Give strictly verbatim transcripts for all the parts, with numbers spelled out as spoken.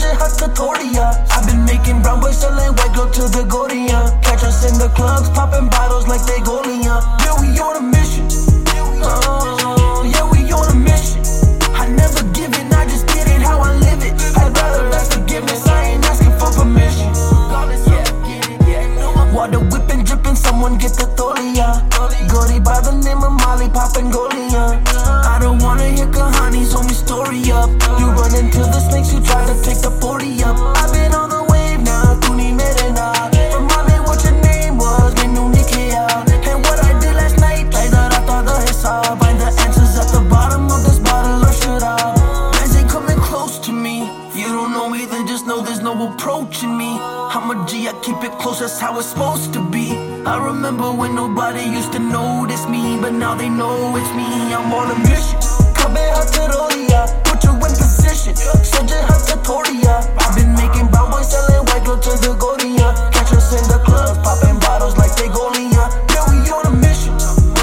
Sergeant Hakatoria. I've been making brown boys selling white girl to the Gordian. Catch us in the clubs, popping bottles like they Golian. Yeah, we on a mission. Oh, yeah, we on a mission. I never give it, I just get it how I live it. I'd rather ask forgiveness, I ain't asking for permission. Water whipping, dripping, someone get the Tholia. Goldie by the name of Molly, popping Golian. I don't wanna hear Kahani's homie story up. You run into the snakes, you try to pick the forty up. I've been on the wave now, tu ni mere na. Remind me what your name was, menu ni kiya. And what I did last night, like that I thought the hisab. Find the answers at the bottom of this bottle of shit up. Guys ain't coming close to me. You don't know me, then just know there's no approaching me. I'm a G, I keep it close, that's how it's supposed to be. I remember when nobody used to notice me, but now they know it's me. I'm on a mission. Kabe Hakaroria, put you in position. Sergeant Hakatoria. I've been making brown boys selling white girl to the Gordian. Catch us in the clubs, popping bottles like they Golian. Yeah, we on a mission.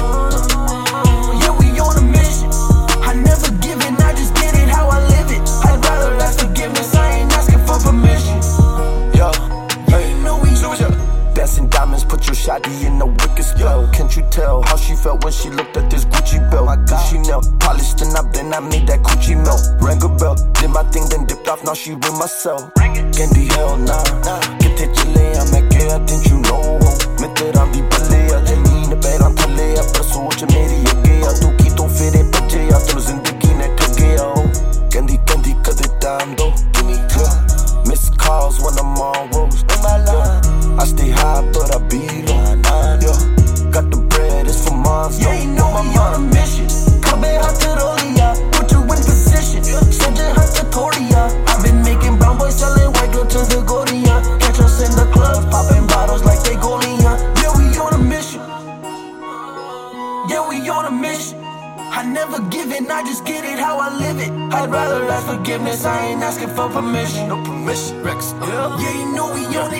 Yeah, we on a mission. I never give it, I just get it how I live it. I'd rather ask forgiveness, I ain't asking for permission. Yo, hey, dancing diamonds, put your shawty in a wicked spell. Can't you tell how she felt when she looked at this Gucci belt? Gucci nail, polished and up, then I made that Gucci melt. Rang a bell, did my thing, then dipped off, now she with myself. Candy, hell nah, que te chilea, me queda, didn't you know? Me teran di palea, jameen peran thalea, par soch meri ye gaya. Tu ki to fere bache ya, tul zindagi ne thak gaya ho. Candy, candy, kade time do. Missed calls when I'm on roast. I stay high, but I be low. Yeah. Got the bread, it's for moms. Yeah, you know we on a mission. Kabe Hakaroria, put you in position. Sergeant Hakatoria. I've been making brown boys selling white girl to the Gordian. Catch us in the clubs, popping bottles like they Golian. Yeah, we on a mission. Yeah, we on a mission. I never give it, I just get it how I live it. I'd rather ask forgiveness, I ain't asking for permission. No permission, Rex. Yeah, yeah, you know we on it.